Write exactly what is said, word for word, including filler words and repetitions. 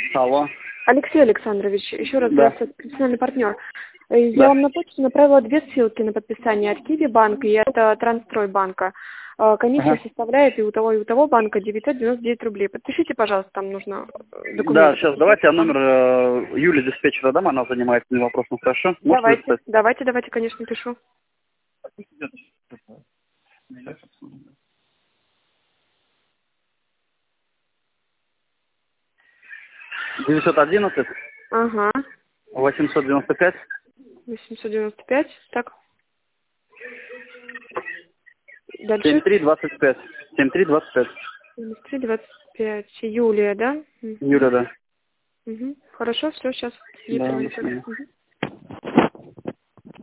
Алло. Алексей Александрович, еще раз Да. здравствуйте, профессиональный партнер. Я Да. вам на почту направила две ссылки на подписание от Киви банка и от э, Трансстрой банка. Э, Комиссия Ага. составляет и у того, и у того банка девятьсот девяносто девять рублей. Подпишите, пожалуйста, там нужно э, Да, документы. сейчас давайте я номер э, Юли диспетчера дам, она занимается этим вопросом, хорошо? Можете Давайте, записать? давайте, давайте, конечно, пишу. девятьсот одиннадцать Ага, восемьсот девяносто пять восемьсот девяносто пять, так. семьдесят Дальше. три двадцать пять. семьдесят три двадцать пять. семьдесят три двадцать пять. Юлия, да? Мгм. Юля, да. Угу. Хорошо, все, сейчас. Да, до свидания. Угу.